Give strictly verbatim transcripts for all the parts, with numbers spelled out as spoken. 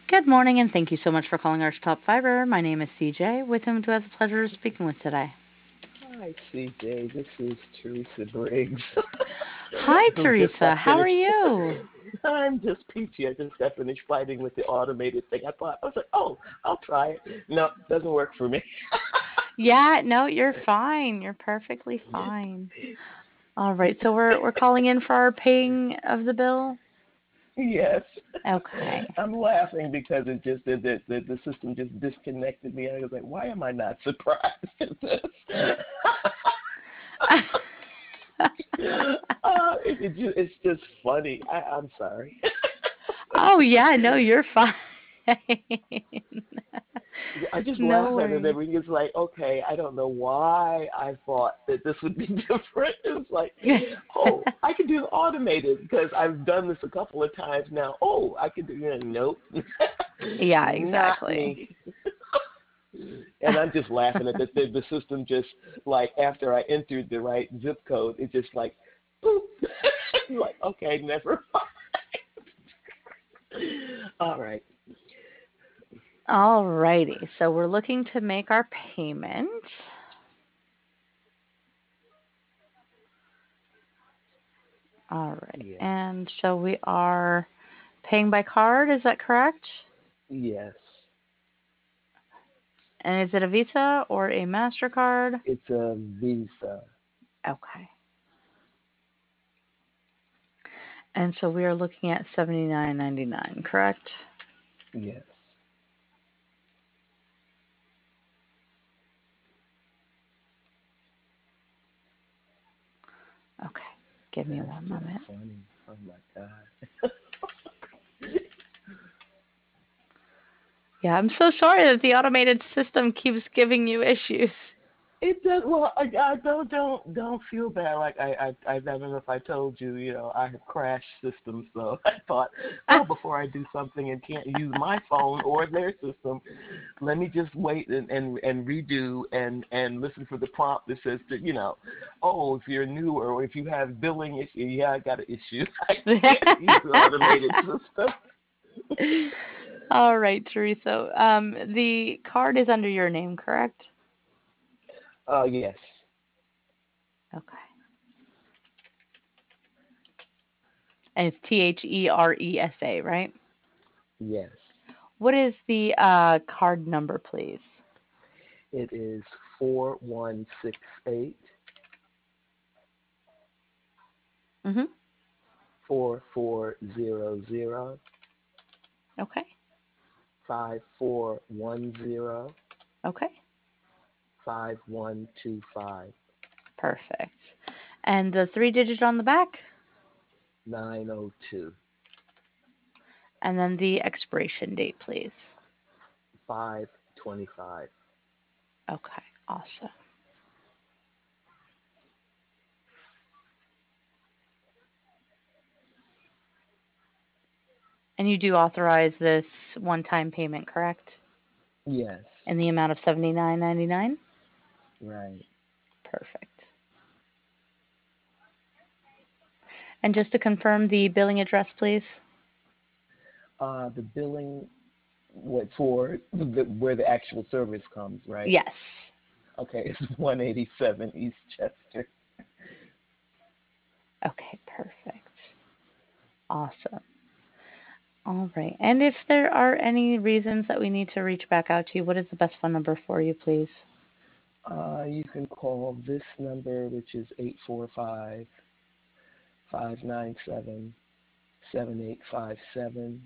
Good morning, and thank you so much for calling Arch Top Fiber. My name is C J, with whom do I have the pleasure of speaking with today? Hi, C J. This is Teresa Briggs, Hi, who just Teresa. got How are finished. you? I'm just peachy. I just got finished fighting with the automated thing. I thought, I was like, oh, I'll try it. No, it doesn't work for me. Yeah, no, you're fine. You're perfectly fine. All right, so we're we're calling in for our paying of the bill. Yes. Okay. I'm laughing because it just the, the the the system just disconnected me. I was like, why am I not surprised at this? uh, it, it just, it's just funny. I, I'm sorry. Oh yeah, no, you're fine. I just No laugh at it worries. every. It's like, okay, I don't know why I thought that this would be different. It's like, oh, I can do automated because I've done this a couple of times now. Oh, I can do it. Nope, Yeah, not exactly. me. And I'm just laughing at the, the the system. Just like after I entered the right zip code, it just like, boop. Like, okay, never mind. All right. All righty, so we're looking to make our payment. All right, Yes. and so we are paying by card, is that correct? Yes. And is it a Visa or a MasterCard? It's a visa. Okay. And so we are looking at seventy-nine ninety-nine, correct? Yes. Okay. Give me That's one just moment. funny. Oh my God. Yeah, I'm so sorry that the automated system keeps giving you issues. It does. Well, I, I don't don't don't feel bad. Like I, I I don't know if I told you, you know, I have crashed systems. So I thought, oh, before I do something and can't use my phone or their system, let me just wait and and, and redo and and listen for the prompt that says that, you know, oh, if you're new or if you have billing issue, yeah, I got an issue. I can't use the automated system. All right, Teresa. Um, the card is under your name, correct? Uh, yes, Okay. And it's T H E R E S A, right? yes. What is the uh, card number, please? It is four one six eight Mm-hmm. four four zero zero Okay. five four one zero Okay. five one two five Perfect. And the three digit on the back, nine zero two and then the expiration date, please. five twenty five. Okay, awesome. And you do authorize this one-time payment, correct? Yes, In the amount of seventy-nine ninety-nine? right. Perfect. And just to confirm the billing address, please. Uh, the billing, what for the, where the actual service comes, right? Yes. Okay, it's one eighty-seven East Chester. Okay, perfect. Awesome. All right. And if there are any reasons that we need to reach back out to you, what is the best phone number for you, please? Uh, you can call this number, which is eight four five, five nine seven, seven eight five seven,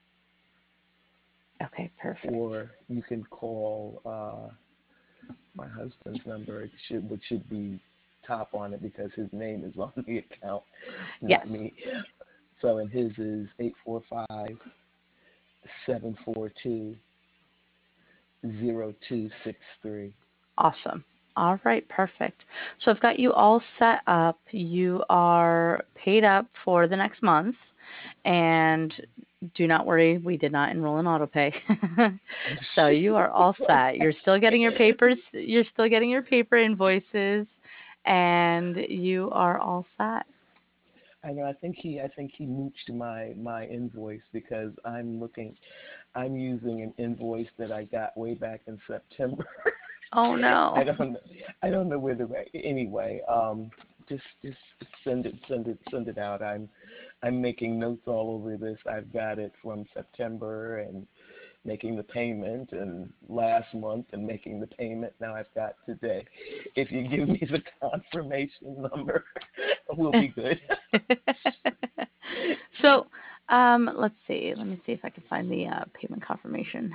Okay, perfect. or you can call uh, my husband's number. It should, which should be top on it because his name is on the account, not Yes. me. So, and his is eight four five, seven four two, zero two six three. Awesome. All right, perfect. So I've got you all set up. You are paid up for the next month, and do not worry, we did not enroll in autopay. So you are all set. You're still getting your papers, you're still getting your paper invoices, and you are all set. I know. I think he. I think he mooched my my invoice because I'm looking. I'm using an invoice that I got way back in September. Oh I no. don't. I don't know where the anyway. Um, just just send it. Send it. Send it out. I'm I'm making notes all over this. I've got it from September and making the payment, and last month and making the payment. Now I've got today. If you give me the confirmation number, we'll be good. So, um, let's see. Let me see if I can find the uh, payment confirmation.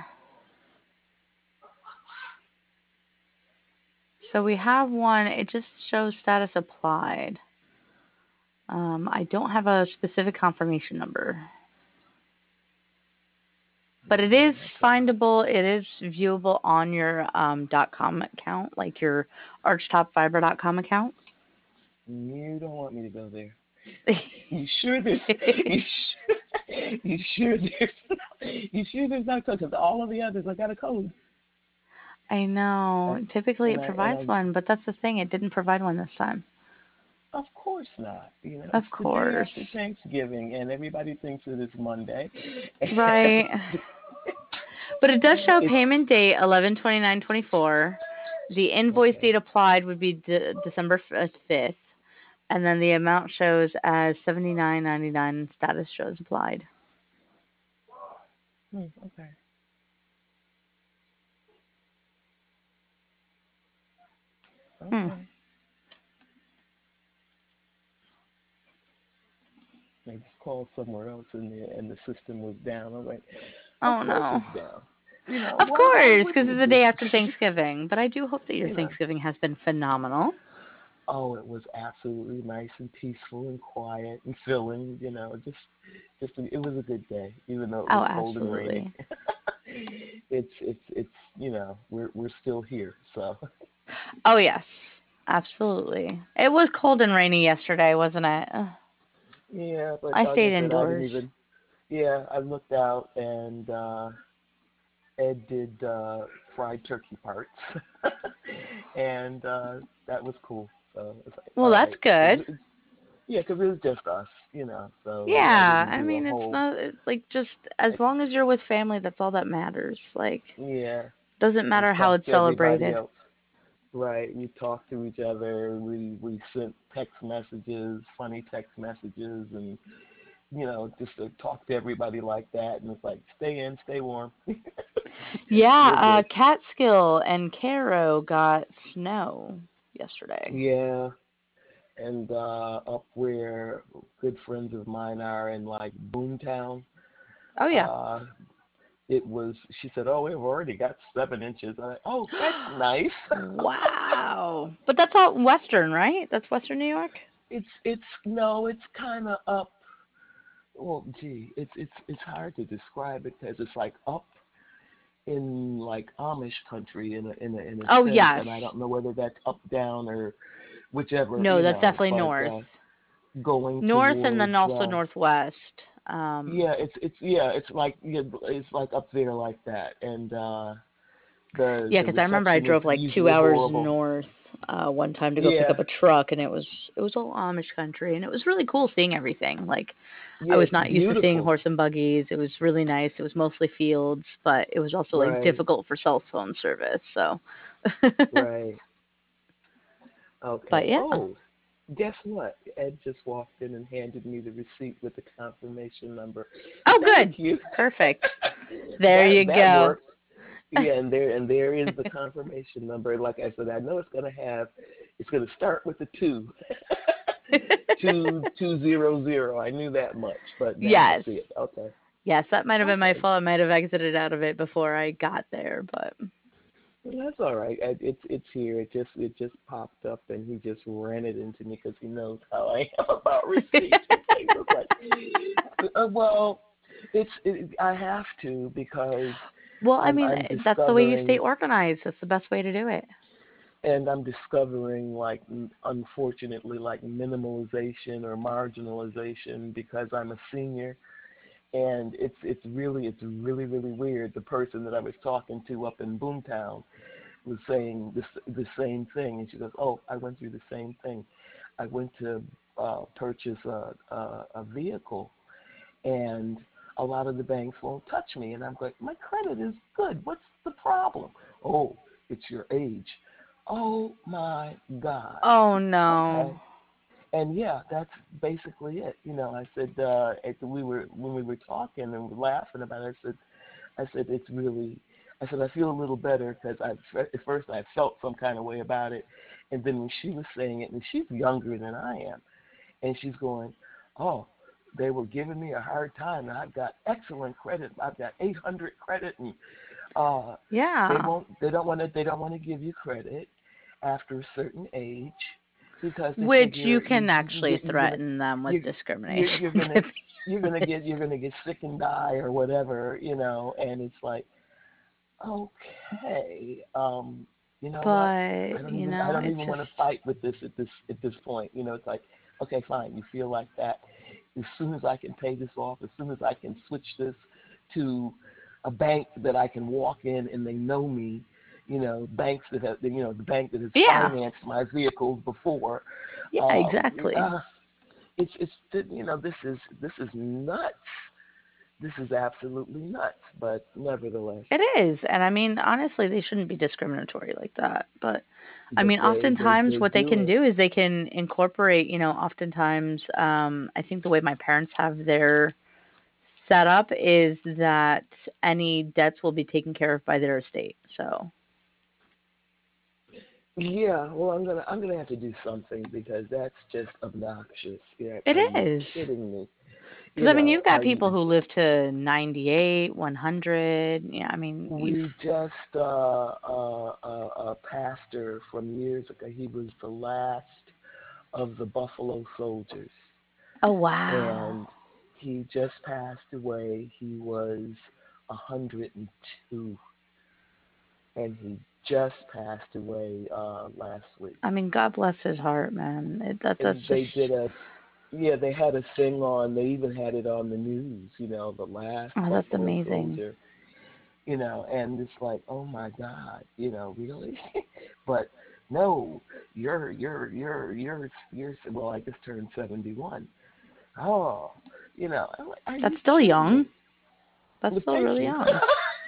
So we have one. It just shows status applied. Um, I don't have a specific confirmation number, but it is That's all right. findable. It is viewable on your um, .com account, like your archtopfiber dot com account. You don't want me to go there. You sure there's you sure, you sure there's you sure there's not code? Because all of the others I got a code. I know. And, Typically and it I and provides I one, but that's the thing. It didn't provide one this time. of course not. You know, it's Of the day after course. Thanksgiving and everybody thinks that it's Monday. Right. But it does show It's payment date eleven twenty-nine twenty-four. The invoice okay. date applied would be de- December fifth, and then the amount shows as seventy-nine ninety-nine and status shows applied. Hmm, okay. Hmm. Okay. I just called somewhere else and the and the system was down. I'm like, of Oh course no. it's down. You know, Of why why course, because wouldn't it's it the day be? after Thanksgiving. But I do hope that your You know. Thanksgiving has been phenomenal. Oh, it was absolutely nice and peaceful and quiet and filling, you know, just just a, it was a good day, even though it Oh, was cold and rainy. absolutely. it's it's it's you know, we're we're still here. So Oh, yes. Absolutely. It was cold and rainy yesterday, wasn't it? Ugh. yeah, but I like stayed I said, I didn't indoors. even yeah, I looked out and uh Ed did uh fried turkey parts. and uh that was cool. So it's like, Well, all that's right. It, good. it, yeah, because it was just us, you know. So I Yeah, didn't I do a mean, it's whole. not like just as long as you're with family, that's all that matters. Like, Yeah, doesn't we matter how talked it's to everybody celebrated. else. Right, we talked to each other. We we sent text messages, funny text messages, and you know just to talk to everybody like that. And it's like, stay in, stay warm. Yeah, We're uh, good. Catskill and Caro got snow yesterday. Yeah, and uh, up where good friends of mine are in like Boomtown, Oh yeah. uh, it was. She said, "Oh, we've already got seven inches." I'm like, "Oh, that's nice." Wow. But that's all Western, right? That's Western New York? it's it's no, it's kind of up. Well, gee, it's it's it's hard to describe it because it's like up in like Amish country in a in a in a Oh, sense, and I yes. don't know whether that's up down or whichever, No, you that's know, definitely but uh, north. going North and then towards also uh, northwest. Um, yeah, it's it's yeah, it's like yeah, it's like up there like that, and uh, the yeah, the because I remember I reception was drove like two usually hours horrible. north uh, one time to go pick up Yeah, a truck, and it was it was all Amish country, and it was really cool seeing everything. Like I yeah, was it's not used to seeing beautiful, horse and buggies. It was really nice. It was mostly fields, but it was also like right, difficult for cell phone service. So, right. but Okay. yeah. Oh, guess what? Ed just walked in and handed me the receipt with the confirmation number. Oh, Thank good. you. Perfect. There that you that go. worked. Yeah, and there and there is the confirmation number. Like I said, I know it's gonna have it's gonna start with the two. two two zero zero. I knew that much, but now I see it. Yes. Okay. Yes, that might have been my Okay. fault. I might have exited out of it before I got there, but Well, that's all right. I- It's it's here. It just it just popped up, and he just ran it into me because he knows how I am about receipts and things. It's like, uh, well, it's it, I have to because well, I I'm mean, I'm that's the way you stay discovering organized. That's the best way to do it. and I'm discovering like n- unfortunately like minimalization or marginalization because I'm a senior and it's it's really it's really really weird. The person that I was talking to up in Boomtown was saying this the same thing, and she goes, "Oh, I went through the same thing. I went to uh, purchase a, a, a vehicle, and a lot of the banks won't touch me. And I'm like, my credit is good. What's the problem? Oh, it's your age. Oh my God. Oh no. Okay. And yeah, that's basically it. You know, I said uh, it, we were when we were talking and we were laughing about it. I said, I said it's really. I said I feel a little better because I at first I felt some kind of way about it, and then when she was saying it, and she's younger than I am, and she's going, oh, they were giving me a hard time, and I've got excellent credit. I've got eight hundred credit, and uh, they Yeah. won't. They don't want to. They don't want to give you credit after a certain age because they Which you figure can you you can actually get you're gonna threaten them with you you're, discrimination. you're gonna To be you're gonna get honest. you're gonna get sick and die or whatever, you know. And it's like, okay, um, you know what? I But, don't you even I know, don't it even want to just fight with this at this at this point. You know, it's like, okay, fine. You feel like that. As soon as I can pay this off, as soon as I can switch this to a bank that I can walk in and they know me, you know, banks that have, you know, the bank that has yeah. financed my vehicles before. Yeah, Um, exactly. uh, it's it's you know this is this is nuts. This is absolutely nuts. But nevertheless, It is. And I mean, honestly, they shouldn't be discriminatory like that. But I but mean, they they oftentimes they what they do can it. do is they can incorporate, you know, oftentimes, um, I think the way my parents have their setup is that any debts will be taken care of by their estate. So Yeah, well, I'm gonna I'm gonna have to do something because that's just obnoxious. Yeah, it are you is. kidding me? Because You I mean, know, you've got are people you? who live to ninety-eight, one hundred. Yeah, I mean, you've. We just uh, uh, uh, a pastor from years ago. He was the last of the Buffalo Soldiers, Oh, wow. and he just passed away. He was a hundred and two, and he just passed away uh, last week. I mean, God bless his heart, man. It, that And that's they just. did a Yeah, they had a thing on. They even had it on the news. You know, the last Oh, that's Buffalo amazing. Soldier. You know, and it's like, oh my God, you know, really? But no, you're you're you're you're you're well, I just turned seventy-one. Oh, you know, I'm like, are That's you still kidding young. me? That's Well, still thank really you. young.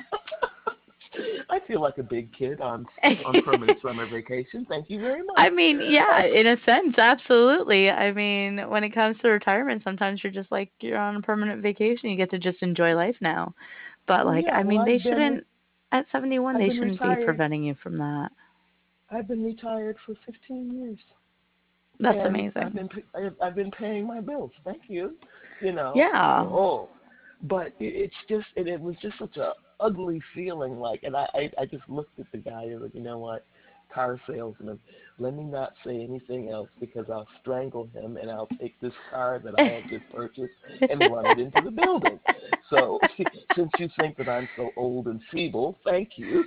I feel like a big kid on on permanent summer vacation. Thank you very much. I mean, yeah, in a sense, absolutely. I mean, when it comes to retirement, sometimes you're just like you're on a permanent vacation. You get to just enjoy life now. But Well, like, yeah. I Well, mean, they I've been re- shouldn't at seventy-one, I've they been shouldn't be retired. preventing you from that. I've been retired for fifteen years. That's And I've amazing. been I've I've been paying my bills. Thank you. You know, Yeah. oh, but it, it's just it, it was just such a ugly feeling. Like, and I, I I just looked at the guy and was like, you know what, car salesman. Let me not say anything else because I'll strangle him and I'll take this car that I have just purchased and run it into the building. So since you think that I'm so old and feeble, thank you.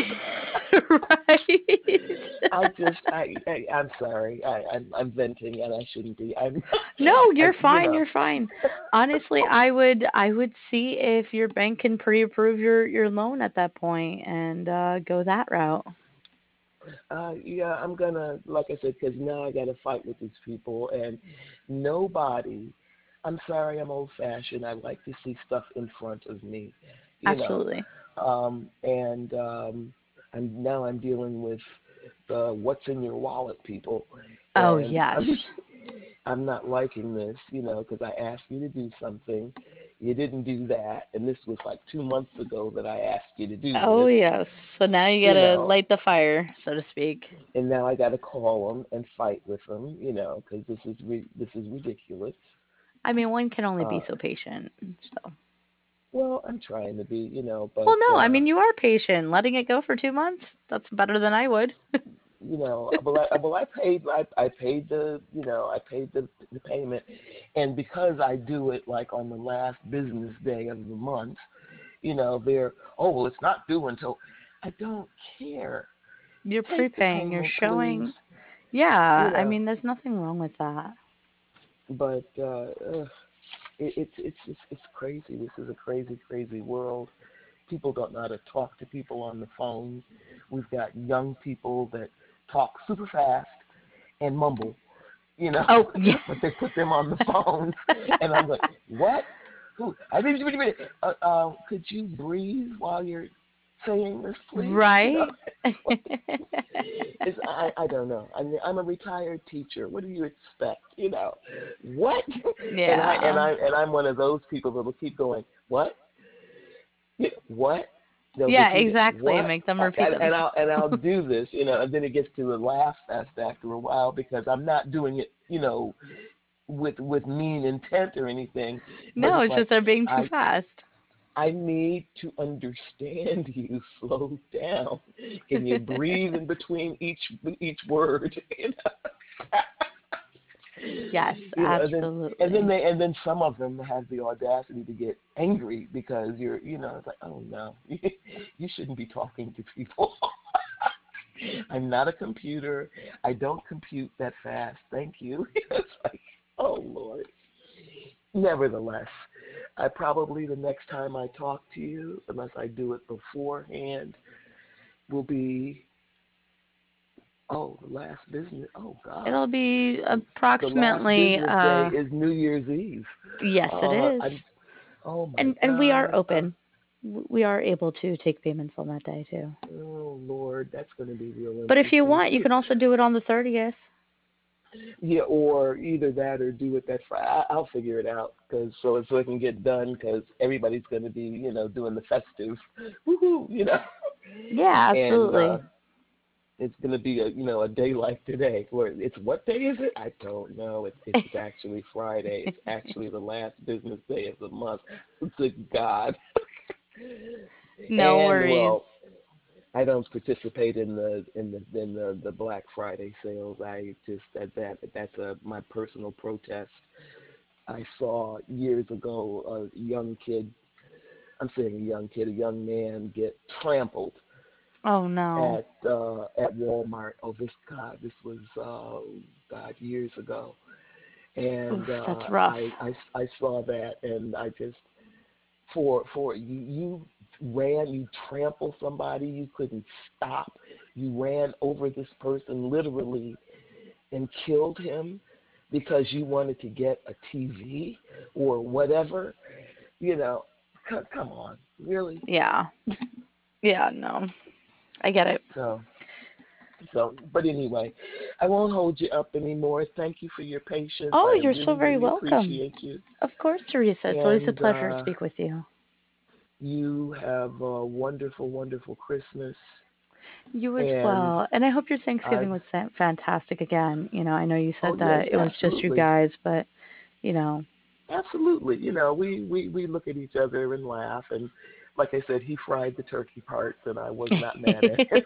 Right. I just, I, I, I'm sorry. I, I'm, I'm venting, and I shouldn't be. I'm, No, I, you're you fine, know, you're fine. Honestly, I would I would see if your bank can pre-approve your your loan at that point and uh go that route. uh, yeah, I'm gonna, like I said, because now I got to fight with these people, and nobody. I'm sorry, I'm old-fashioned. I like to see stuff in front of me, you know, Absolutely. um, and um, I'm now I'm dealing with the what's in your wallet people, Oh, and I'm yes. I'm not liking this, you know, because I asked you to do something. You didn't do that. And this was like two months ago that I asked you to do Oh, this, yes. So now you you gotta know, light the fire, so to speak. and now I got to call them and fight with them, you know, because this is re- this is ridiculous. I mean, one can only be Uh, so patient. So, well, I'm trying to be, you know, well, but no, I uh, mean, you are patient. Letting it go for two months, that's better than I would. you know, well, I, well, I paid, I, I paid the, you know, I paid the the payment, and because I do it like on the last business day of the month, you know, they're, oh, well, it's not due until, I don't care. You're Take the prepaying, you're payment, please. showing. You Yeah, I know, mean, there's nothing wrong with that. but uh, ugh, it, it's it's it's it's crazy. This is a crazy, crazy world. People don't know how to talk to people on the phone. We've got young people that talk super fast and mumble. you know, Oh, yeah. but they put them on the phones, and I'm like, what? Who? I mean, wait a minute. Uh, uh, could you breathe while you're saying this, please? You know, Right? it's I I don't know. I mean, I'm a retired teacher. What do you expect? You know, what? And I and Yeah. I and I'm one of those people that will keep going. What? Yeah, what? They'll Yeah, repeat it. exactly. What? Make them I- repeat And, and themselves. I'll and I'll do this, you know, and then it gets to a laugh fest after a while because I'm not doing it, you know, with with mean intent or anything, but No, it's it's like just they're being too I fast. I need to understand you. Slow down. Can you breathe in between each each word? You know? Yes, You know, and then and then absolutely. they and then some of them have the audacity to get angry because you're, you know, it's like, oh no, you shouldn't be talking to people. I'm not a computer. I don't compute that fast. Thank you. It's like, oh Lord. Nevertheless, I probably the next time I talk to you, unless I do it beforehand, will be, oh, the last business. Oh God, It'll be the, the last approximately business day uh is New Year's Eve. yes, it Uh, I'm. is. Oh my And and we are God. Uh, open. W- We are able to take payments on that day too. oh Lord, that's going to be real But if you interesting. want, you can also do it on the thirtieth. Yeah, or either that or do it that Friday. I, I'll figure it out because so so it can get done because everybody's going to be, you know, doing the festive, woohoo, you know, Yeah, and uh, absolutely. it's going to be a, you know, a day like today where it's, what day is it? I don't know. It's it's actually Friday. It's actually the last business day of the month. To God. No And well, worries. I don't participate in the in the in the, the Black Friday sales. I just that that that's a my personal protest. I saw years ago a young kid. I'm saying a young kid, a young man get trampled Oh no. at uh, at Walmart. Oh, this God, this was uh, God years ago, and Oof, uh, that's I, rough. I I saw that, and I just for for you you ran, you trampled somebody, you couldn't stop, you ran over this person literally and killed him because you wanted to get a T V or whatever. You know, c- come on, really? Yeah. Yeah, no. I get it. So. So, but anyway, I won't hold you up anymore. Thank you for your patience. Oh, I you're so really, very really welcome. appreciate you. Of course, Teresa. It's always a And pleasure to uh, speak with you. you have a wonderful, wonderful Christmas. You as And well. And I hope your I, Thanksgiving was fa- fantastic again. You know, I know you oh said yes, that it was just you absolutely, guys, but, you know. absolutely. You know, we we we look at each other and laugh. And like I said, he fried the turkey parts, and I was not mad at him.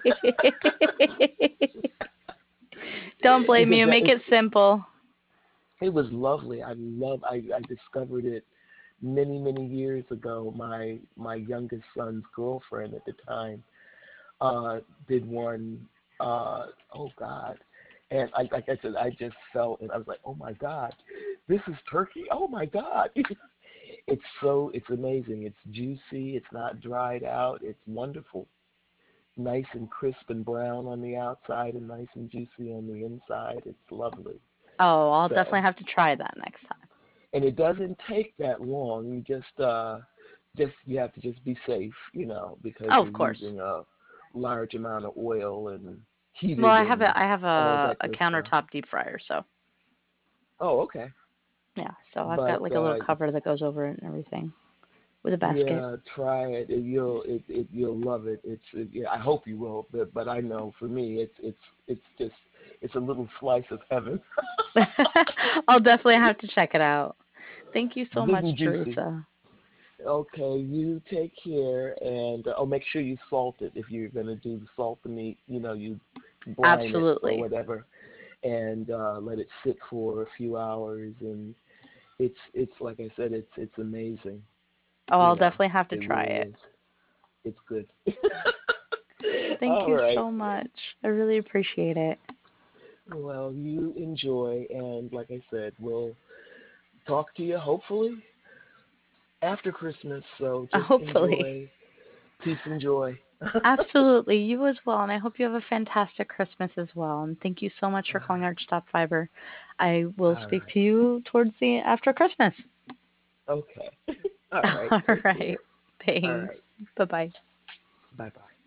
Don't blame Because you. that Make it's it simple. it was lovely. I love. I I discovered it many many years ago. My my youngest son's girlfriend at the time uh, did one. Uh, oh God. And I, like I said, I just felt, and I was like, "Oh my God, this is turkey! Oh my God, it's so, it's amazing. It's juicy. It's not dried out. It's wonderful. Nice and crisp and brown on the outside, and nice and juicy on the inside. It's lovely. Oh, I'll So, definitely have to try that next time. and it doesn't take that long. You just, uh, just you have to just be safe, you know, because Oh, you're of course. using a large amount of oil and Well, heated I have and a I have all a, that a good stuff. countertop deep fryer, so Oh, okay. yeah. So I've got But like a little uh, cover that goes over it and everything with a basket. yeah, try it. It- You'll it, it you'll love it. It's it, yeah. I hope you will. But but I know for me, it's it's it's just it's a little slice of heaven. I'll definitely have to check it out. Thank you so Good much, and juicy. Teresa. Okay, you take care, and uh, oh, make sure you salt it if you're gonna do the salt the meat. You know, you brine it or Absolutely. whatever, and uh, let it sit for a few hours. And it's it's like I said, it's it's amazing. Oh, You I'll know, definitely have to it try really it. is. It's good. Thank All you right. so much. I really appreciate it. Well, you enjoy, and like I said, we'll talk to you hopefully after Christmas. So just Hopefully. enjoy. Peace and joy. Absolutely. You as well. And I hope you have a fantastic Christmas as well. And thank you so much All for calling right. Archtop Fiber. I will All speak right. to you towards the after Christmas. Okay. All right. All Take right. care. All right. Thanks. Bye bye. Bye bye.